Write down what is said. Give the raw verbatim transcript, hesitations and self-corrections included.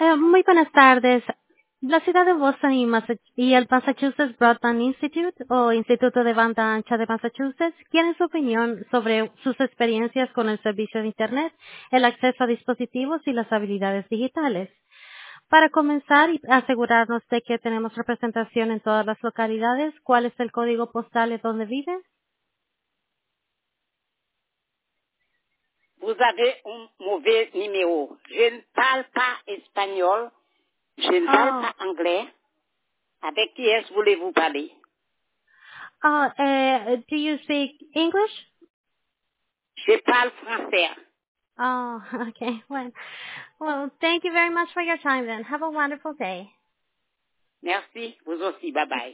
Eh, muy buenas tardes. La ciudad de Boston y, Massa- y el Massachusetts Broadband Institute o Instituto de Banda Ancha de Massachusetts quieren su opinión sobre sus experiencias con el servicio de Internet, el acceso a dispositivos y las habilidades digitales. Para comenzar y asegurarnos de que tenemos representación en todas las localidades, ¿cuál es el código postal de donde vive? Vous avez un mauvais numéro. Je ne parle pas espagnol, je ne parle Oh, pas anglais. Avec qui est-ce voulez-vous parler? oh, uh, do you speak English? Je parle français. Oh, okay. Well, well, thank you very much for your time then. Have a wonderful day. Merci, vous aussi. Bye bye.